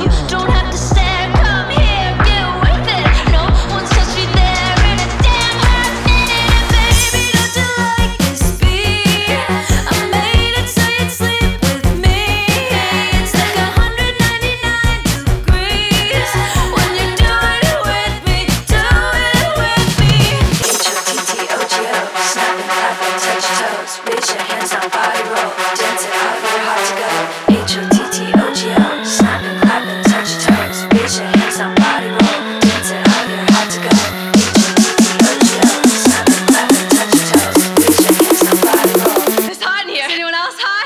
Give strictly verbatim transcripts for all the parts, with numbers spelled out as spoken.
You don't have to stare, come here, get with it. No one's touched me there in a damn hot minute. Baby, don't you like this beat? I made it so you'd sleep with me. It's like one hundred ninety-nine degrees when you do it with me, do it with me. H O T T O G O, snap and clap and touch your toes. Raise your hands on body roll, dance it out, you're hot to go. H O T T O G O, snap and clap and touch your toes. Raise your hands on body roll, dance it out, you're hot to go. H O T T O G O, snap and clap and touch your toes. Raise your hands on body roll. It's hot in here. Anyone else hot?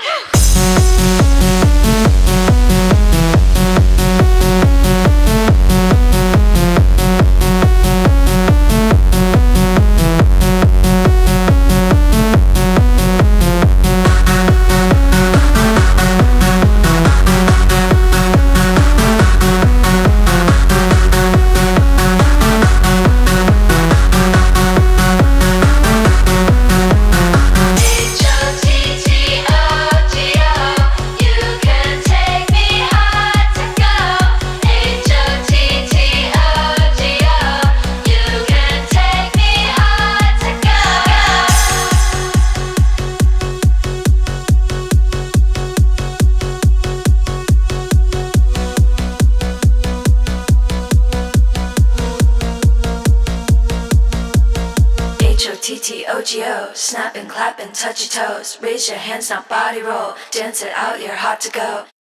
H O T T O G O, snap and clap and touch your toes. Raise your hands, now body roll, dance it out, you're hot to go.